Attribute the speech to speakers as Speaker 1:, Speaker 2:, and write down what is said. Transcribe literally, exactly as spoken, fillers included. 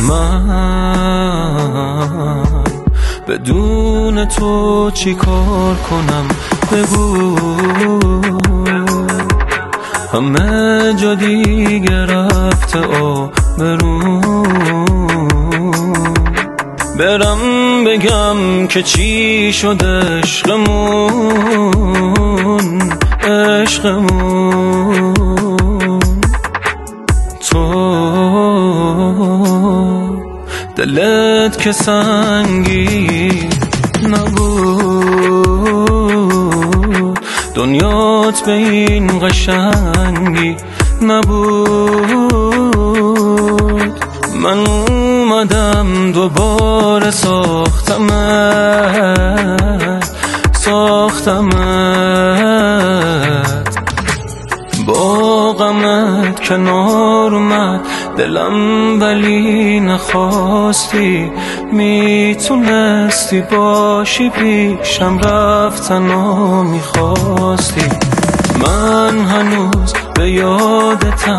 Speaker 1: من بدون تو چی کار کنم بگو، همه جا دیگه رفته آبروم، برم بگم که چی شد عشقمون عشقمون. تو دلت که سنگی نبود، دنیات به این قشنگی نبود. من اومدم دوباره ساختمت ساختمت، با غمت کنار اومد دلم ولی نخواستی، میتونستی باشی پیشم رفتن و میخواستی. من هنوز به یاد